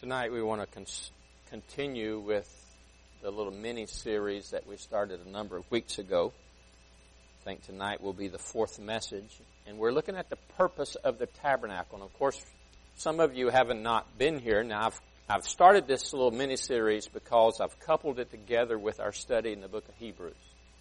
Tonight we want to continue with the little mini-series that we started a number of weeks ago. I think tonight will be the fourth message. And we're looking at the purpose of the tabernacle. And of course, some of you haven't not been here. Now, I've started this little mini-series because I've coupled it together with our study in the book of Hebrews.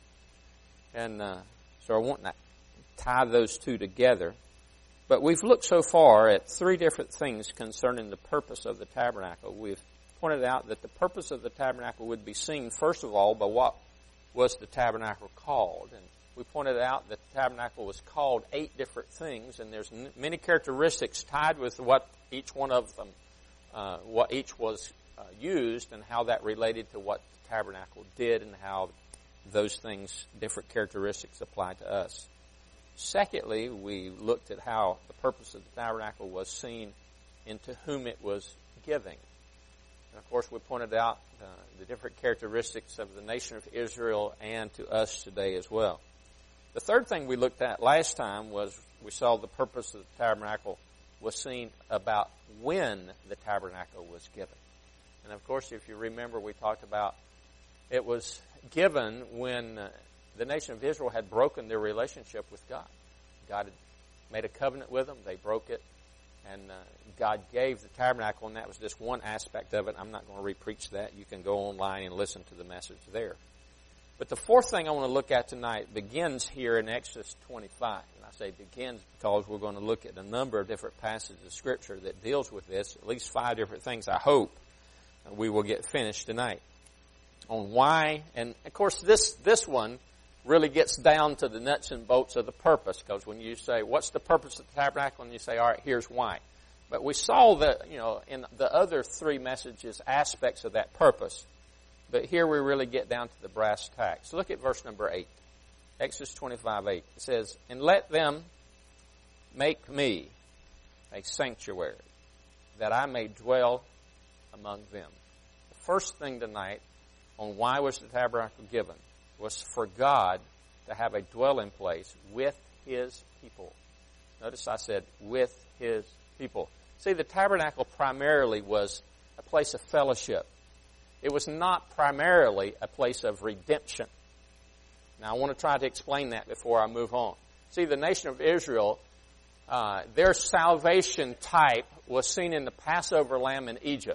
And so I want to tie those two together. But we've looked so far at three different things concerning the purpose of the tabernacle. We've pointed out that the purpose of the tabernacle would be seen, first of all, by what was the tabernacle called. And we pointed out that the tabernacle was called 8 different things, and there's many characteristics tied with what each one of them, what each was used, and how that related to what the tabernacle did, and how those things, different characteristics, apply to us. Secondly, we looked at how the purpose of the tabernacle was seen into whom it was giving. And of course, we pointed out the different characteristics of the nation of Israel and to us today as well. The third thing we looked at last time was we saw the purpose of the tabernacle was seen about when the tabernacle was given. And of course, if you remember, we talked about it was given when the nation of Israel had broken their relationship with God. God had made a covenant with them. They broke it. And God gave the tabernacle, and that was just one aspect of it. I'm not going to re-preach that. You can go online and listen to the message there. But the fourth thing I want to look at tonight begins here in Exodus 25. And I say begins because we're going to look at a number of different passages of Scripture that deals with this, at least 5 different things I hope we will get finished tonight. On why, and of course this one really gets down to the nuts and bolts of the purpose, because when you say, what's the purpose of the tabernacle? And you say, all right, here's why. But we saw that, in the other 3 messages, aspects of that purpose. But here we really get down to the brass tacks. So look at verse number 8. Exodus 25:8. It says, and let them make me a sanctuary, that I may dwell among them. The first thing tonight on why was the tabernacle given was for God to have a dwelling place with His people. Notice I said, with His people. See, the tabernacle primarily was a place of fellowship. It was not primarily a place of redemption. Now, I want to try to explain that before I move on. See, the nation of Israel, their salvation type was seen in the Passover lamb in Egypt.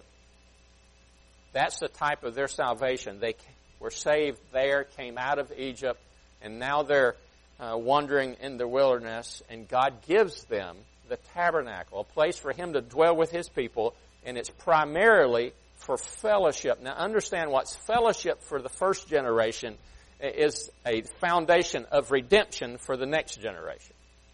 That's the type of their salvation. They were saved there, came out of Egypt, and now they're wandering in the wilderness, and God gives them the tabernacle, a place for Him to dwell with His people, and it's primarily for fellowship. Now understand what's fellowship for the first generation is a foundation of redemption for the next generation.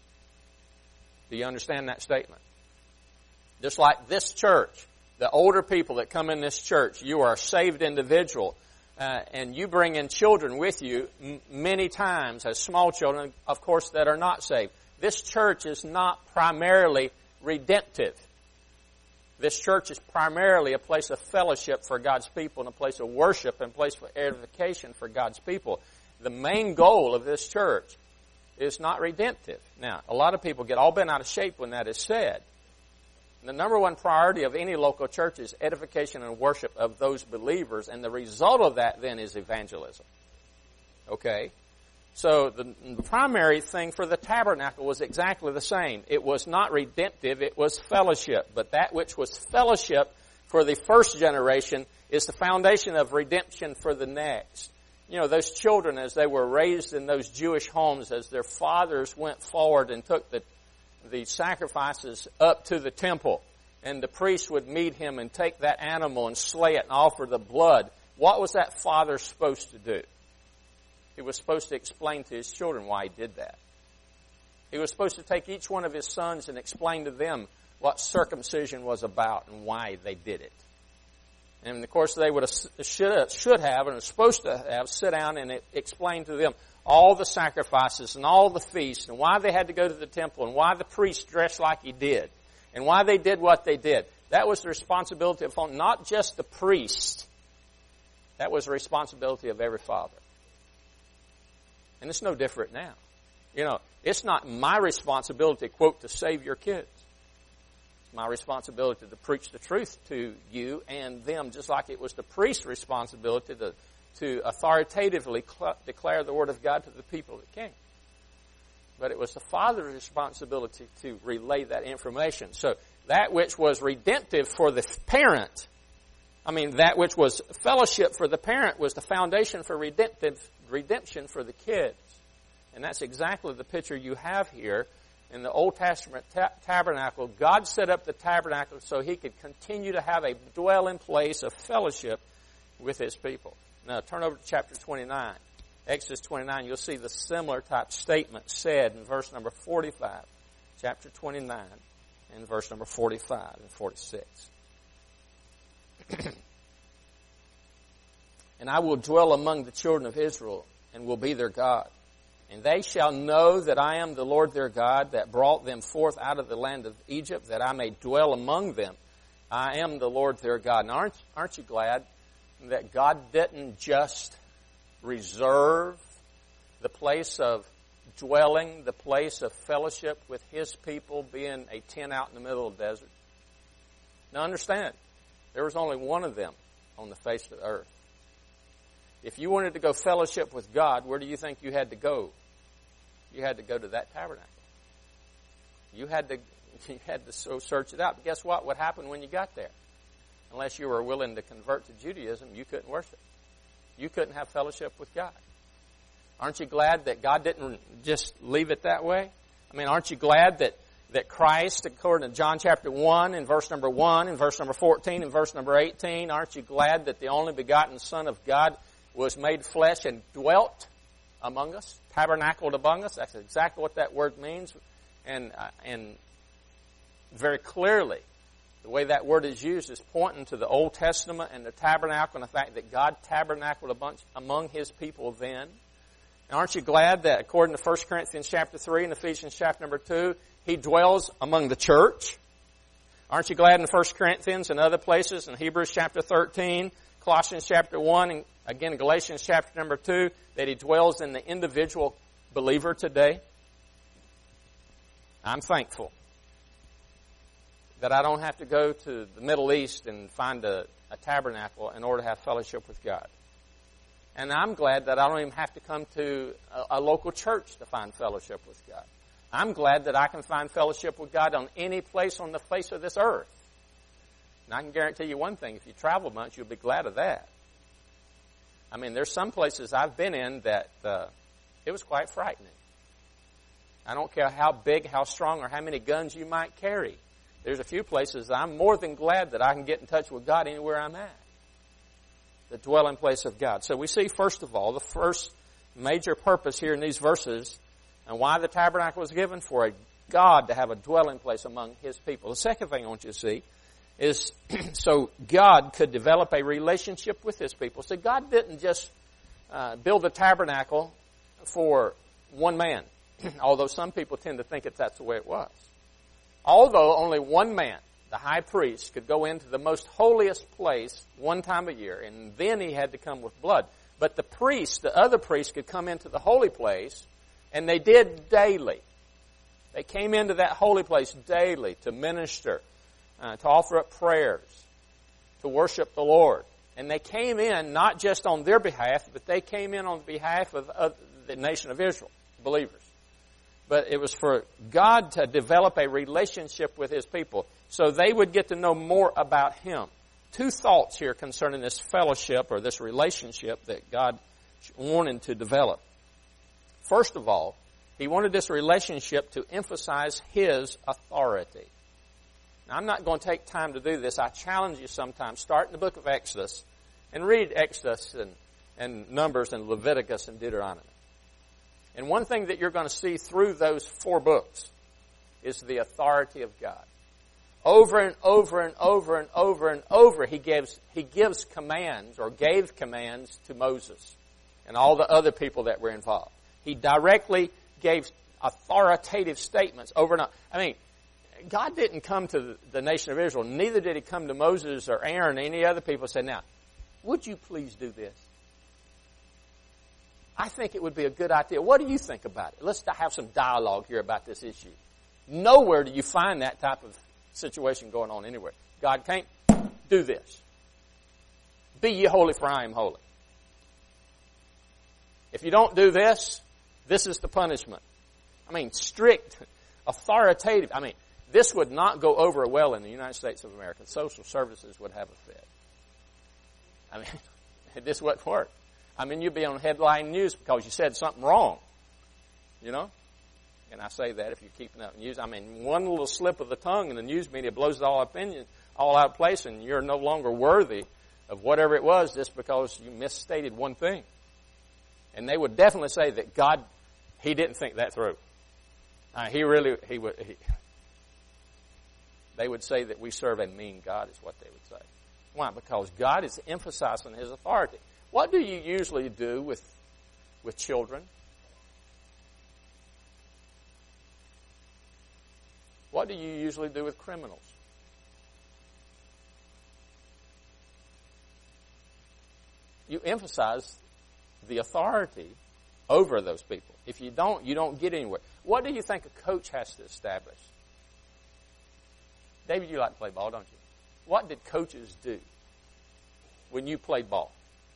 Do you understand that statement? Just like this church, the older people that come in this church, you are a saved individual. And you bring in children with you many times as small children, of course, that are not saved. This church is not primarily redemptive. This church is primarily a place of fellowship for God's people and a place of worship and a place for edification for God's people. The main goal of this church is not redemptive. Now, a lot of people get all bent out of shape when that is said. The number one priority of any local church is edification and worship of those believers, and the result of that then is evangelism. Okay? So the primary thing for the tabernacle was exactly the same. It was not redemptive, it was fellowship. But that which was fellowship for the first generation is the foundation of redemption for the next. Those children, as they were raised in those Jewish homes, as their fathers went forward and took the sacrifices up to the temple, and the priest would meet him and take that animal and slay it and offer the blood. What was that father supposed to do? He was supposed to explain to his children why he did that. He was supposed to take each one of his sons and explain to them what circumcision was about and why they did it. And of course they would have, should have and are supposed to have sit down and explain to them all the sacrifices and all the feasts and why they had to go to the temple and why the priest dressed like he did and why they did what they did. That was the responsibility of not just the priest. That was the responsibility of every father. And it's no different now. It's not my responsibility, quote, to save your kids. my responsibility to preach the truth to you and them, just like it was the priest's responsibility to authoritatively declare the Word of God to the people that came. But it was the Father's responsibility to relay that information. So that which was redemptive for the parent, that which was fellowship for the parent was the foundation for redemption for the kids. And that's exactly the picture you have here. In the Old Testament tabernacle, God set up the tabernacle so He could continue to have a dwelling place of fellowship with His people. Now, turn over to chapter 29. Exodus 29, you'll see the similar type statement said in verse number 45. Chapter 29 and verse number 45 and 46. And I will dwell among the children of Israel and will be their God. And they shall know that I am the Lord their God that brought them forth out of the land of Egypt, that I may dwell among them. I am the Lord their God. Now, aren't you glad that God didn't just reserve the place of dwelling, the place of fellowship with His people being a tent out in the middle of the desert? Now understand, there was only one of them on the face of the earth. If you wanted to go fellowship with God, where do you think you had to go? You had to go to that tabernacle. You had to so search it out. But guess what happened when you got there? Unless you were willing to convert to Judaism, you couldn't worship. You couldn't have fellowship with God. Aren't you glad that God didn't just leave it that way? Aren't you glad that Christ, according to John chapter 1 and verse number 1 and verse number 14 and verse number 18, aren't you glad that the only begotten Son of God was made flesh and dwelt among us, tabernacled among us? That's exactly what that word means. And very clearly, the way that word is used is pointing to the Old Testament and the tabernacle and the fact that God tabernacled among His people then. And aren't you glad that according to 1 Corinthians chapter 3 and Ephesians chapter number 2, He dwells among the church? Aren't you glad in 1 Corinthians and other places, in Hebrews chapter 13, Colossians chapter 1, and again Galatians chapter number 2, that He dwells in the individual believer today? I'm thankful that I don't have to go to the Middle East and find a tabernacle in order to have fellowship with God. And I'm glad that I don't even have to come to a local church to find fellowship with God. I'm glad that I can find fellowship with God on any place on the face of this earth. And I can guarantee you one thing, if you travel much, you'll be glad of that. There's some places I've been in that it was quite frightening. I don't care how big, how strong, or how many guns you might carry. There's a few places I'm more than glad that I can get in touch with God anywhere I'm at. The dwelling place of God. So we see, first of all, the first major purpose here in these verses and why the tabernacle was given, for a God to have a dwelling place among His people. The second thing I want you to see is so God could develop a relationship with His people. So God didn't just build the tabernacle for one man, although some people tend to think that's the way it was. Although only one man, the high priest, could go into the most holiest place one time a year, and then he had to come with blood. But the other priests could come into the holy place, and they did daily. They came into that holy place daily to minister, to offer up prayers, to worship the Lord. And they came in not just on their behalf, but they came in on behalf of the nation of Israel, believers. But it was for God to develop a relationship with His people so they would get to know more about Him. Two thoughts here concerning this fellowship or this relationship that God wanted to develop. First of all, He wanted this relationship to emphasize His authority. Now, I'm not going to take time to do this. I challenge you sometime. Start in the book of Exodus and read Exodus and Numbers and Leviticus and Deuteronomy. And one thing that you're going to see through those 4 books is the authority of God. Over and over and over and over and over, He gives commands or gave commands to Moses and all the other people that were involved. He directly gave authoritative statements over and over. God didn't come to the nation of Israel, neither did He come to Moses or Aaron or any other people and say, now, would you please do this? I think it would be a good idea. What do you think about it? Let's have some dialogue here about this issue. Nowhere do you find that type of situation going on anywhere. God can't do this. Be ye holy, for I am holy. If you don't do this, this is the punishment. I mean, strict, authoritative. I mean, this would not go over well in the United States of America. Social services would have a fit. I mean, this wouldn't work. I mean, you'd be on headline news because you said something wrong. You know? And I say that if you're keeping up with news. I mean, one little slip of the tongue in the news media blows it all out of place, and you're no longer worthy of whatever it was just because you misstated one thing. And they would definitely say that God, He didn't think that through. They would say that we serve a mean God is what they would say. Why? Because God is emphasizing His authority. What do you usually do with children? What do you usually do with criminals? You emphasize the authority over those people. If you don't, you don't get anywhere. What do you think a coach has to establish? David, you like to play ball, don't you? What did coaches do when you played ball?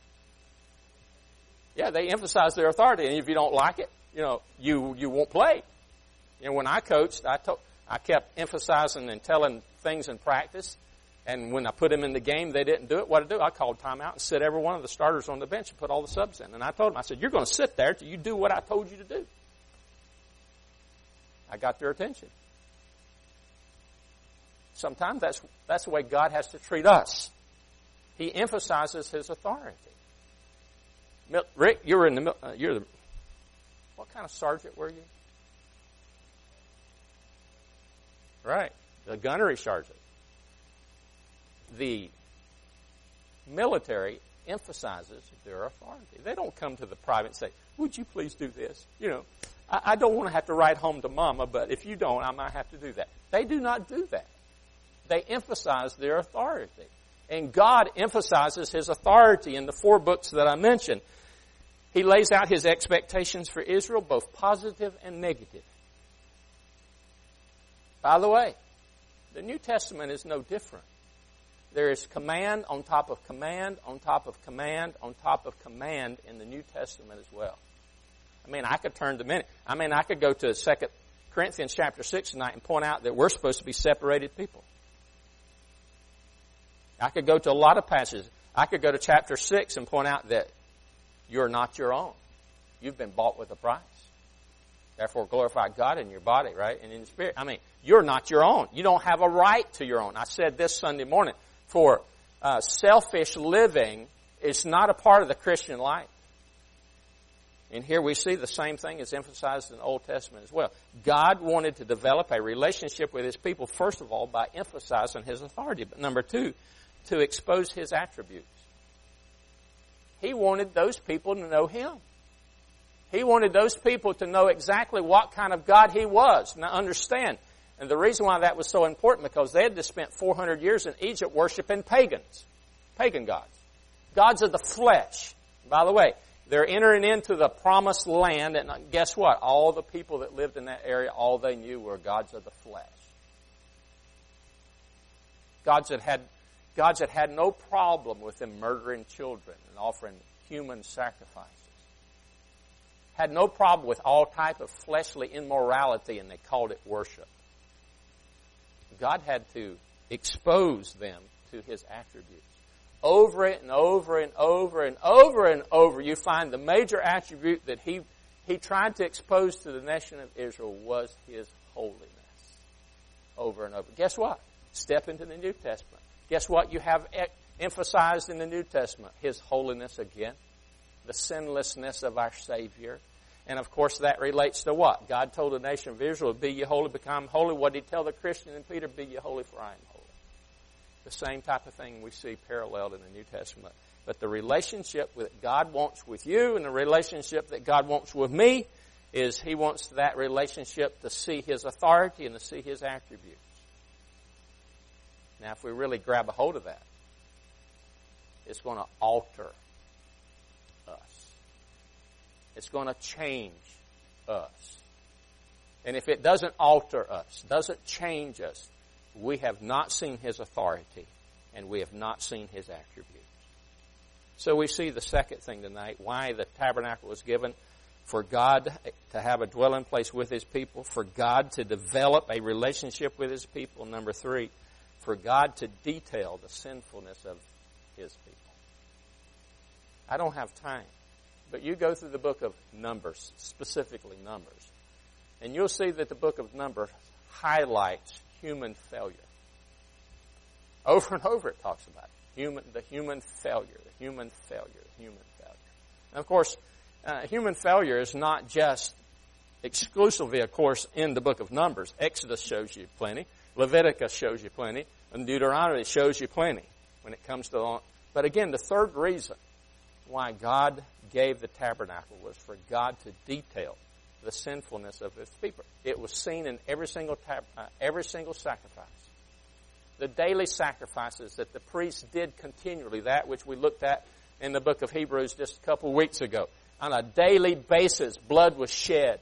Yeah, they emphasize their authority, and if you don't like it, you won't play. When I coached, I kept emphasizing and telling things in practice, and when I put them in the game, they didn't do it. What I do? I called timeout and sit every one of the starters on the bench and put all the subs in. And I told them, I said, you're going to sit there till you do what I told you to do. I got their attention. Sometimes that's the way God has to treat us. He emphasizes His authority. Rick, you're what kind of sergeant were you? Right, the gunnery sergeant. The military emphasizes their authority. They don't come to the private and say, would you please do this? I don't want to have to write home to Mama, but if you don't, I might have to do that. They do not do that. They emphasize their authority. And God emphasizes His authority in the 4 books that I mentioned. He lays out His expectations for Israel, both positive and negative. By the way, the New Testament is no different. There is command on top of command on top of command on top of command in the New Testament as well. I mean, I could turn to many. I mean, I could go to 2 Corinthians chapter 6 tonight and point out that we're supposed to be separated people. I could go to a lot of passages. I could go to chapter 6 and point out that you're not your own. You've been bought with a price. Therefore, glorify God in your body, right? And in the spirit. I mean, you're not your own. You don't have a right to your own. I said this Sunday morning. For selfish living is not a part of the Christian life. And here we see the same thing is emphasized in the Old Testament as well. God wanted to develop a relationship with His people, first of all, by emphasizing His authority. But number 2, to expose His attributes. He wanted those people to know Him. He wanted those people to know exactly what kind of God He was. Now understand, and the reason why that was so important, because they had just spent 400 years in Egypt worshiping pagan gods. Gods of the flesh. By the way, they're entering into the promised land, and guess what? All the people that lived in that area, all they knew were gods of the flesh. Gods that had no problem with them murdering children and offering human sacrifices. Had no problem with all type of fleshly immorality, and they called it worship. God had to expose them to His attributes. Over it and over and over and over and over, you find the major attribute that He tried to expose to the nation of Israel was His holiness. Over and over. Guess what? Step into the New Testament. Guess what you have emphasized in the New Testament? His holiness again. The sinlessness of our Savior. And of course that relates to what? God told the nation of Israel, be ye holy, become holy. What did He tell the Christian in Peter? Be ye holy, for I am holy. The same type of thing we see paralleled in the New Testament. But the relationship that God wants with you and the relationship that God wants with me is He wants that relationship to see His authority and to see His attributes. Now if we really grab a hold of that, it's going to alter us. It's going to change us. And if it doesn't alter us, doesn't change us, we have not seen His authority, and we have not seen His attributes. So we see the second thing tonight, why the tabernacle was given: for God to have a dwelling place with His people, for God to develop a relationship with His people. Number 3, for God to detail the sinfulness of His people. I don't have time, but you go through the book of Numbers, specifically Numbers, and you'll see that the book of Numbers highlights human failure. Over and over it talks about it. The human failure. And of course, human failure is not just exclusively, of course, in the book of Numbers. Exodus shows you plenty. Leviticus shows you plenty. And Deuteronomy shows you plenty when it comes to... But again, the third reason why God gave the tabernacle was for God to detail the sinfulness of His people. It was seen in every single sacrifice. The daily sacrifices that the priests did continually, that which we looked at in the book of Hebrews just a couple weeks ago. On a daily basis, blood was shed.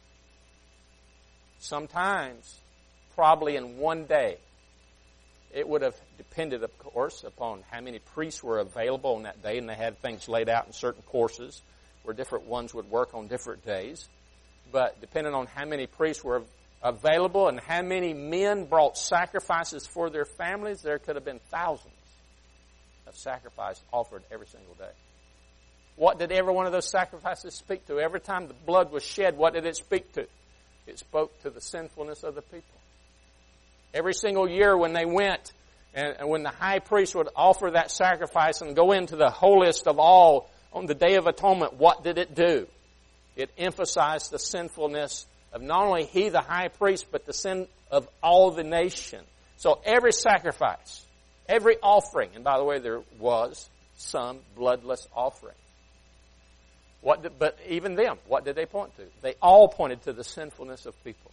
Sometimes, probably in one day. It would have depended, of course, upon how many priests were available on that day, and they had things laid out in certain courses where different ones would work on different days. But depending on how many priests were available and how many men brought sacrifices for their families, there could have been thousands of sacrifices offered every single day. What did every one of those sacrifices speak to? Every time the blood was shed, what did it speak to? It spoke to the sinfulness of the people. Every single year when they went and when the high priest would offer that sacrifice and go into the holiest of all on the Day of Atonement, what did it do? It emphasized the sinfulness of not only he, the high priest, but the sin of all the nation. So every sacrifice, every offering, and by the way, there was some bloodless offering. But even them, what did they point to? They all pointed to the sinfulness of people.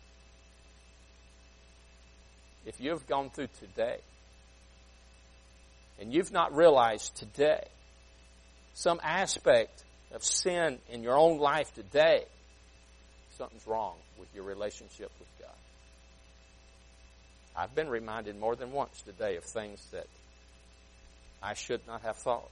If you've gone through today and you've not realized today some aspect of sin in your own life today, something's wrong with your relationship with God. I've been reminded more than once today of things that I should not have thought.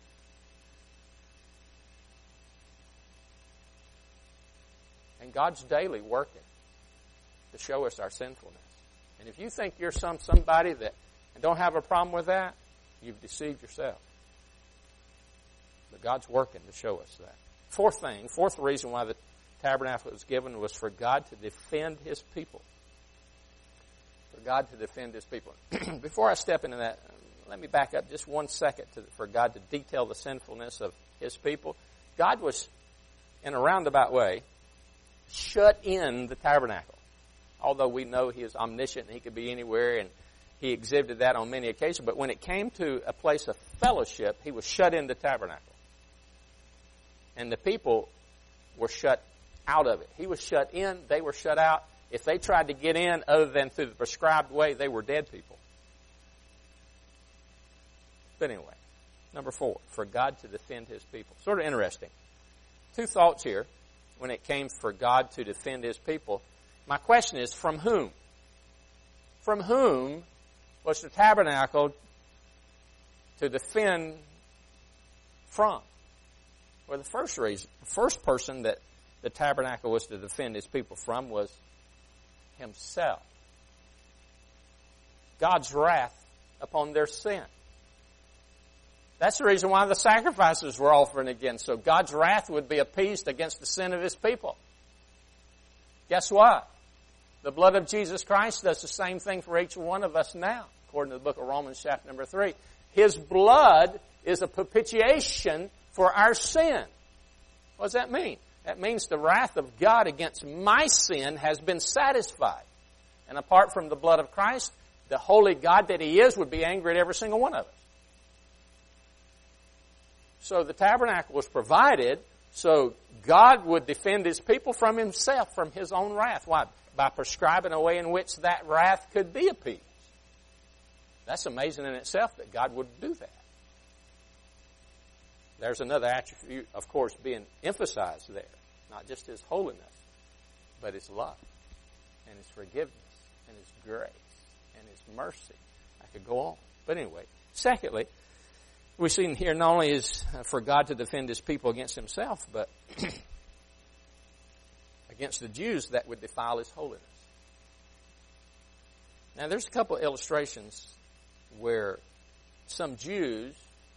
And God's daily working to show us our sinfulness. And if you think you're somebody that don't have a problem with that, you've deceived yourself. But God's working to show us that. Fourth reason why the tabernacle was given was for God to defend His people. For God to defend His people. Before I step into that, let me back up just 1 second for God to detail the sinfulness of His people. God was, in a roundabout way, shut in the tabernacle. Although we know He is omniscient and He could be anywhere, and He exhibited that on many occasions. But when it came to a place of fellowship, He was shut in the tabernacle. And the people were shut out of it. He was shut in, they were shut out. If they tried to get in other than through the prescribed way, they were dead people. But anyway, number 4, for God to defend His people. Sort of interesting. 2 thoughts here when it came for God to defend His people. My question is, from whom? From whom was the tabernacle to defend from? Well, the first person that the tabernacle was to defend His people from was Himself. God's wrath upon their sin. That's the reason why the sacrifices were offered again, so God's wrath would be appeased against the sin of His people. Guess what? The blood of Jesus Christ does the same thing for each one of us now, according to the book of Romans chapter number 3. His blood is a propitiation for our sin. What does that mean? That means the wrath of God against my sin has been satisfied. And apart from the blood of Christ, the holy God that He is would be angry at every single one of us. So the tabernacle was provided so God would defend His people from Himself, from His own wrath. Why? By prescribing a way in which that wrath could be appeased. That's amazing in itself that God would do that. There's another attribute, of course, being emphasized there. Not just His holiness, but His love and His forgiveness and His grace. and His mercy. I could go on. But anyway, secondly, we see here not only is for God to defend His people against Himself, but against the Jews that would defile His holiness. Now, there's a couple of illustrations where some Jews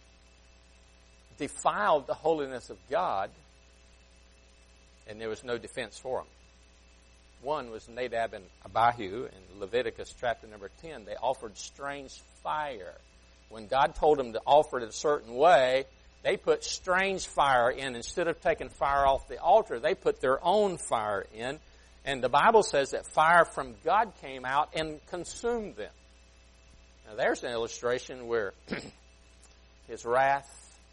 defiled the holiness of God, and there was no defense for them. One was Nadab and Abihu in Leviticus chapter number 10. They offered strange fire. When God told them to offer it a certain way, they put strange fire in. Instead of taking fire off the altar, they put their own fire in. And the Bible says that fire from God came out and consumed them. Now there's an illustration where His wrath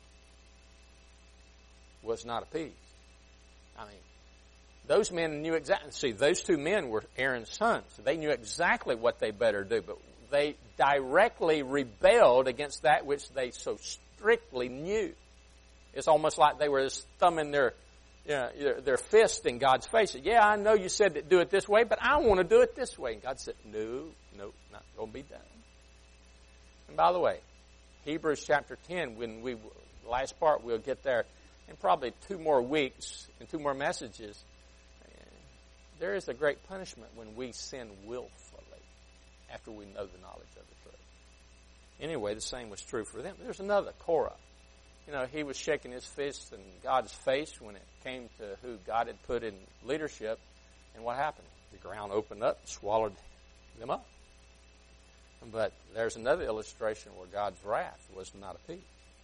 was not appeased. I mean, those men knew exactly. See, those two men were Aaron's sons. They knew exactly what they better do, but they directly rebelled against that which they so strictly knew. It's almost like they were just thumbing their fist in God's face. Yeah, I know you said to do it this way, but I want to do it this way. And God said, no, not going to be done. And by the way, Hebrews chapter 10, the last part, we'll get there in probably 2 more weeks and 2 more messages. There is a great punishment when we sin willfully after we know the knowledge of the truth. Anyway, the same was true for them. There's another, Korah. He was shaking his fist in God's face when it came to who God had put in leadership. And what happened? The ground opened up and swallowed them up. But there's another illustration where God's wrath was not appeased.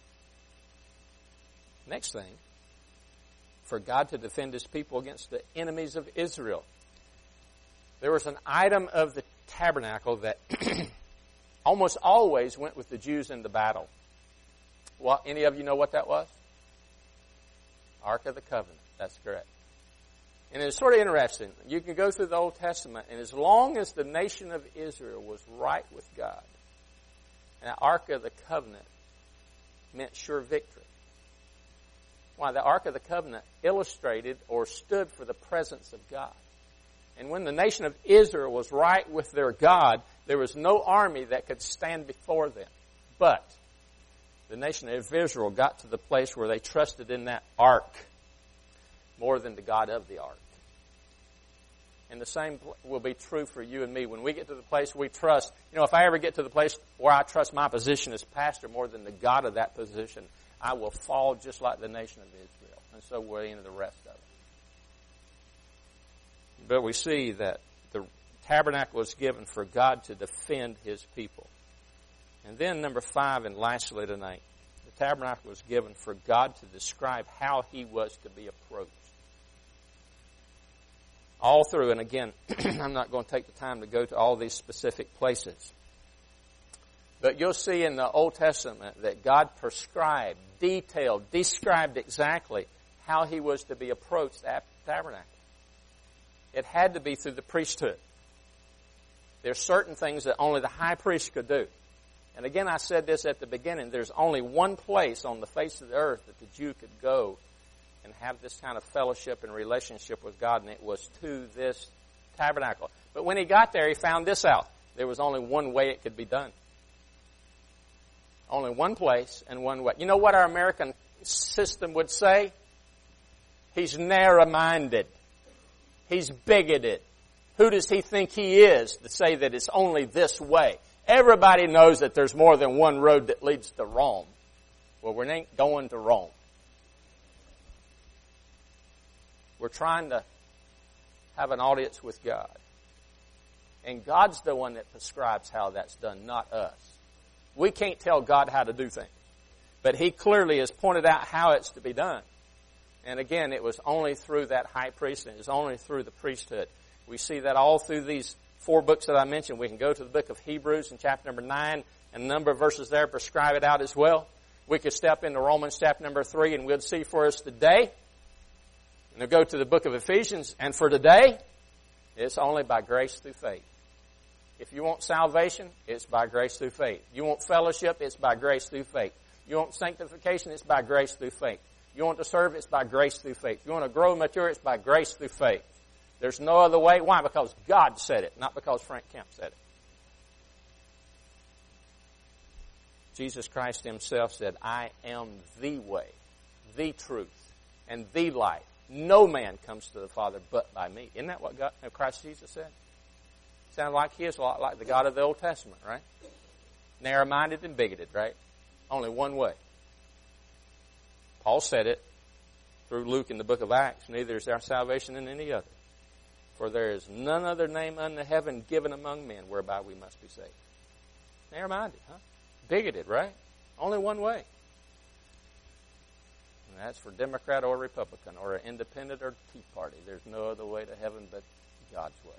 Next thing, for God to defend His people against the enemies of Israel. There was an item of the tabernacle that almost always went with the Jews in the battle. Well, any of you know what that was? Ark of the Covenant. That's correct. And it's sort of interesting. You can go through the Old Testament, and as long as the nation of Israel was right with God, and the Ark of the Covenant meant sure victory. Why? The Ark of the Covenant illustrated or stood for the presence of God. And when the nation of Israel was right with their God, there was no army that could stand before them. But the nation of Israel got to the place where they trusted in that ark more than the God of the ark. And the same will be true for you and me. When we get to the place we trust, if I ever get to the place where I trust my position as pastor more than the God of that position, I will fall just like the nation of Israel. And so will into the rest of it. But we see that the tabernacle was given for God to defend His people. And then number 5, and lastly tonight, the tabernacle was given for God to describe how He was to be approached. All through, and again, I'm not going to take the time to go to all these specific places. But you'll see in the Old Testament that God prescribed, detailed, described exactly how He was to be approached at the tabernacle. It had to be through the priesthood. There's certain things that only the high priest could do. And again, I said this at the beginning, there's only one place on the face of the earth that the Jew could go and have this kind of fellowship and relationship with God, and it was to this tabernacle. But when he got there, he found this out. There was only one way it could be done. Only one place and one way. You know what our American system would say? He's narrow-minded. He's bigoted. Who does he think he is to say that it's only this way? Everybody knows that there's more than one road that leads to Rome. Well, we ain't going to Rome. We're trying to have an audience with God. And God's the one that prescribes how that's done, not us. We can't tell God how to do things. But He clearly has pointed out how it's to be done. And again, it was only through that high priest, and it was only through the priesthood. We see that all through these 4 books that I mentioned. We can go to the book of Hebrews in chapter number 9, and a number of verses there prescribe it out as well. We could step into Romans chapter number 3, and we'll see for us today. And we'll go to the book of Ephesians, and for today, it's only by grace through faith. If you want salvation, it's by grace through faith. You want fellowship, it's by grace through faith. You want sanctification, it's by grace through faith. You want to serve, it's by grace through faith. You want to grow and mature, it's by grace through faith. There's no other way. Why? Because God said it, not because Frank Kemp said it. Jesus Christ himself said, I am the way, the truth, and the light. No man comes to the Father but by me. Isn't that what Christ Jesus said? Sounds like he is a lot like the God of the Old Testament, right? Narrow-minded and bigoted, right? Only one way. Paul said it through Luke in the book of Acts, neither is there salvation in any other. For there is none other name under heaven given among men whereby we must be saved. Narrow-minded, huh? Bigoted, right? Only one way. And that's for Democrat or Republican or independent or Tea Party. There's no other way to heaven but God's way.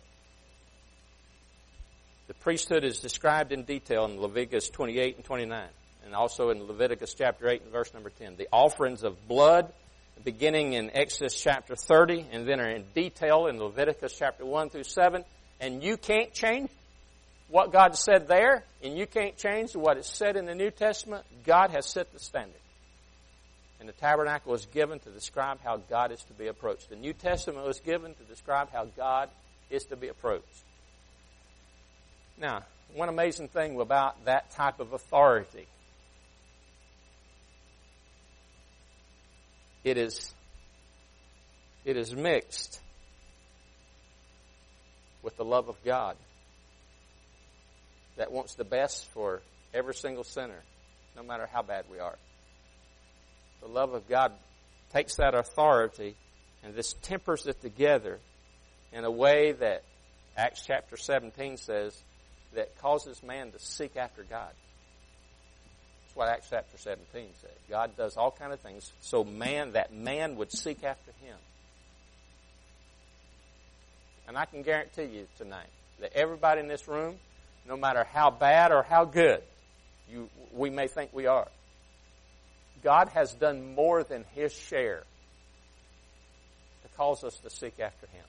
The priesthood is described in detail in Leviticus 28 and 29, and also in Leviticus chapter 8 and verse number 10. The offerings of blood, beginning in Exodus chapter 30, and then are in detail in Leviticus chapter 1 through 7. And you can't change what God said there, and you can't change what is said in the New Testament. God has set the standard. And the tabernacle was given to describe how God is to be approached. The New Testament was given to describe how God is to be approached. Now, one amazing thing about that type of authority, it is mixed with the love of God that wants the best for every single sinner, no matter how bad we are. The love of God takes that authority and this tempers it together in a way that Acts chapter 17 says that causes man to seek after God. That's what Acts chapter 17 says. God does all kinds of things so that man would seek after Him. And I can guarantee you tonight that everybody in this room, no matter how bad or how good we may think we are, God has done more than His share to cause us to seek after Him.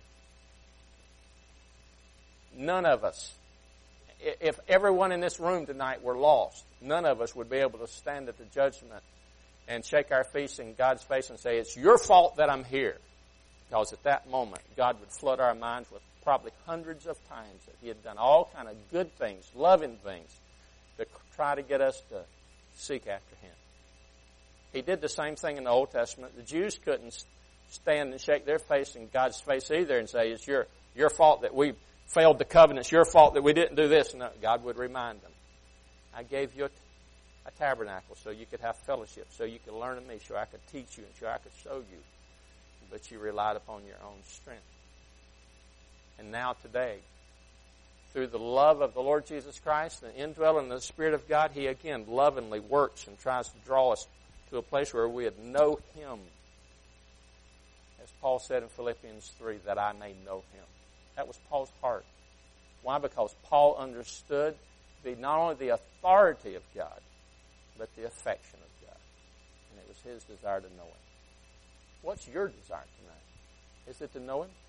None of us, if everyone in this room tonight were lost, none of us would be able to stand at the judgment and shake our face in God's face and say, it's your fault that I'm here. Because at that moment, God would flood our minds with probably hundreds of times that He had done all kind of good things, loving things, to try to get us to seek after Him. He did the same thing in the Old Testament. The Jews couldn't stand and shake their face in God's face either and say, it's your fault that we failed the covenant. It's your fault that we didn't do this. No, God would remind them, I gave you a tabernacle so you could have fellowship, so you could learn of me, so I could teach you, and so I could show you. But you relied upon your own strength. And now today, through the love of the Lord Jesus Christ and indwelling the Spirit of God, He again lovingly works and tries to draw us to a place where we would know Him. As Paul said in Philippians 3, that I may know Him. That was Paul's heart. Why? Because Paul understood not only the authority of God, but the affection of God. And it was his desire to know Him. What's your desire tonight? Is it to know Him?